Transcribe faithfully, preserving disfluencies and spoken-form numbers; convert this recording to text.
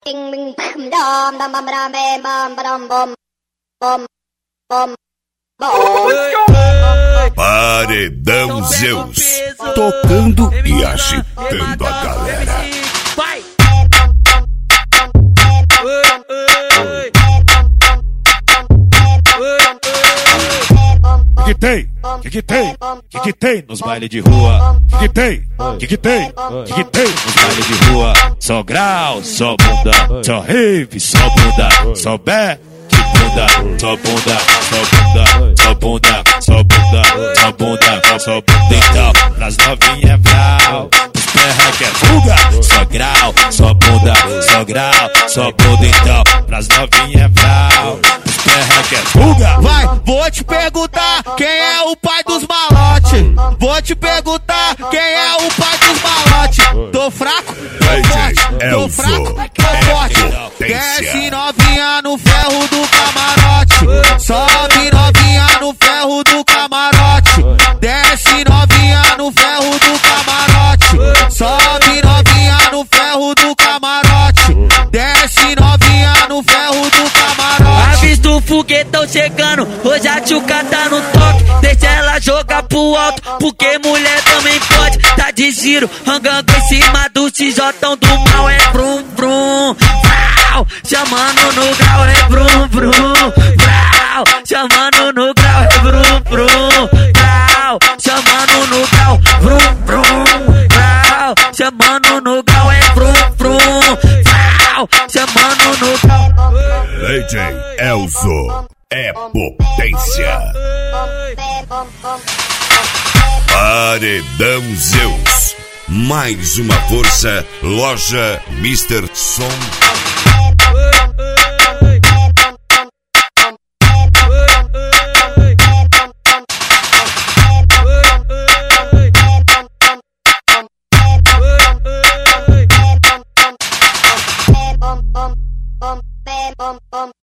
Paredão Zeus, tocando e agitando a galera. Vai! Que que tem? Que que tem? Que que tem nos bailes de rua? Que que tem? Que que tem? Que que tem nos bailes de rua? Só grau, só bunda, só rave, só bunda, só back, bunda, só bunda, só bunda, só bunda, só bunda, só bunda, só bunda. Então, pras novinhas brau, os perra que é fuga, só grau, só bunda, só grau, só bunda. Então, pras novinhas brau, os perra que é fuga. Vai, vou te perguntar quem é o pai dos malote. Vou te perguntar quem é o pai dos malote. Tô fraco, tô forte, tô fraco, tô forte. Desce novinha no ferro do camarote. Sobe novinha no ferro do camarote. Desce novinha no ferro do camarote. Sobe novinha no ferro do camarote. Desce novinha no ferro do camarote. Avista o foguetão chegando, hoje a tchuca tá no toque. Deixa ela jogar pro alto, porque mulher também pode. Tá de giro, rangando em cima do xijotão do mal. É brum brum, vrau, chamando no grau. É brum brum, vrau, chamando no grau. É brum brum, vrau, chamando no grau. Brum brum, vrau, chamando no grau. É brum brum, vrau, chamando no grau. D J Elzo é potência. Paredão Zeus, mais uma força, loja mister Som.